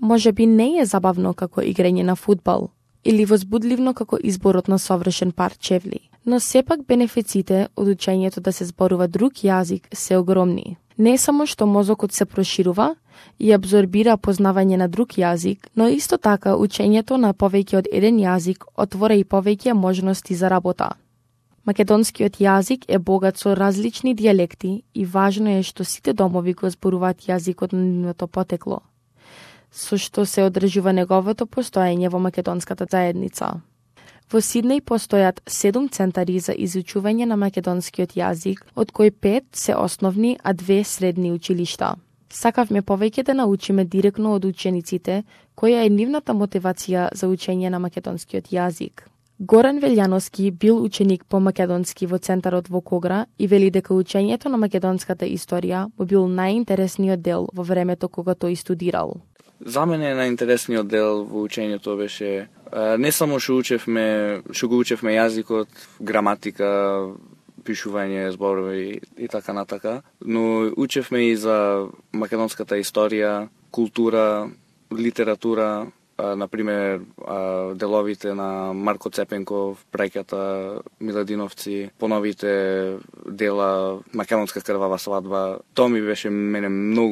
Може би не е забавно како играње на фудбал или возбудливно како изборот на совршен пар чевли, но сепак бенефиците од учењето да се зборува друг јазик се огромни. Не само што мозокот се проширува и абсорбира познавање на друг јазик, но исто така учењето на повеќе од еден јазик отвора и повеќе можности за работа. Македонскиот јазик е богат со различни дијалекти и важно е што сите домови го зборуваат јазикот на нивното потекло, со што се одржува неговото постоење во македонската заедница. Во Сиднеј постојат 7 центари за изучување на македонскиот јазик, од кои 5 се основни, а 2 средни училишта. Сакавме повеќе да научиме директно од учениците која е нивната мотивација за учење на македонскиот јазик. Горан Велјановски бил ученик по македонски во центарот во Когра и вели дека учењето на македонската историја му бил најинтересниот дел во времето кога тој студирал. За мене најинтересниот дел во учењето беше не само што го учевме јазикот, граматика, пишување, зборови и така натака, но учевме и за македонската историја, култура, литература, например деловите на Марко Цепенков, браќата Миладиновци, поновите дела Македонска крвава свадба. Тоа ми беше мене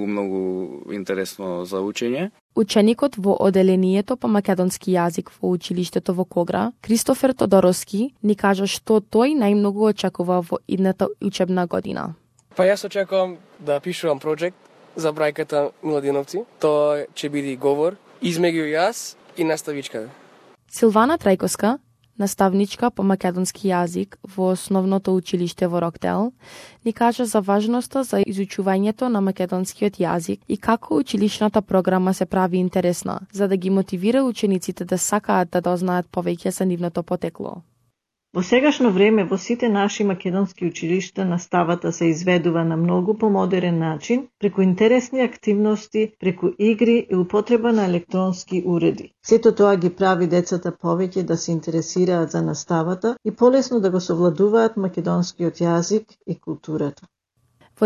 многу интересно за учење. Ученикот во оделението по македонски јазик во училиштето во Когра, Кристофер Тодоровски, ни кажа што тој најмногу очекува во идната учебна година. Па јас очекувам да пишувам проект за браќата Миладиновци. Тоа ќе биде говор измеѓу јас и наставичката. Силвана Трајковска, наставничка по македонски јазик во основното училиште во Роктел, ни кажа за важноста за изучувањето на македонскиот јазик и како училишната програма се прави интересна, за да ги мотивира учениците да сакаат да дознаат повеќе за нивното потекло. Во сегашно време во сите наши македонски училишта наставата се изведува на многу помодерен начин, преку интересни активности, преку игри и употреба на електронски уреди. Сето тоа ги прави децата повеќе да се интересираат за наставата и полесно да го совладуваат македонскиот јазик и културата. Во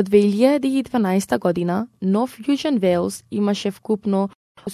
2012 година, Нов Јужен Велс имаше вкупно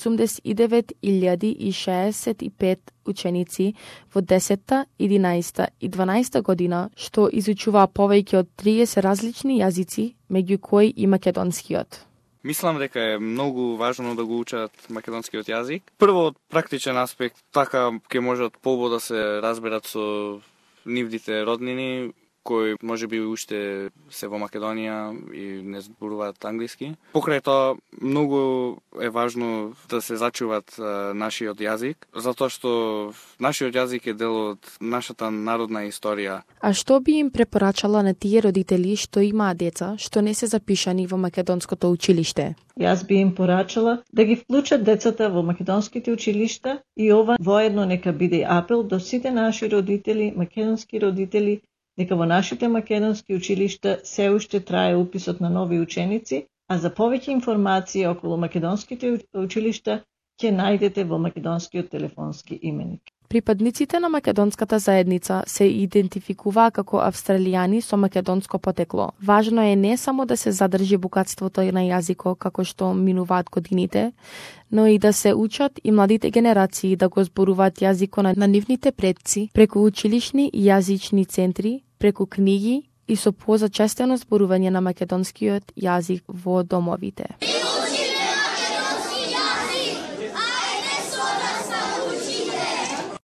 89.065 ученици во 10-та, 11-та и 12-та година, што изучуваа повеќе од 30 различни јазици, меѓу кои и македонскиот. Мислам дека е многу важно да го учат македонскиот јазик. Прво од практичен аспект, така ќе можат побо да се разберат со нивните роднини, кои можеби уште се во Македонија и не зборуваат англиски. Покрај тоа, многу е важно да се зачуваат нашиот јазик, затоа што нашиот јазик е дел од нашата народна историја. А што би им препорачала на тие родители што имаат деца што не се запишани во македонското училиште? Јас би им порачала да ги вклучат децата во македонските училишта и ова воедно нека биде апел до сите наши родители, македонски родители, дека во нашите македонски училишта се уште трае уписот на нови ученици, а за повеќе информации околу македонските училишта ќе најдете во македонскиот телефонски именик. Припадниците на македонската заедница се идентификуваа како австралијани со македонско потекло. Важно е не само да се задржи богатството на јазикот како што минуваат годините, но и да се учат и младите генерации да го зборуваат јазикот на нивните предци преку училишни и јазични центри, преку книги и со позачестено зборување на македонскиот јазик во домовите.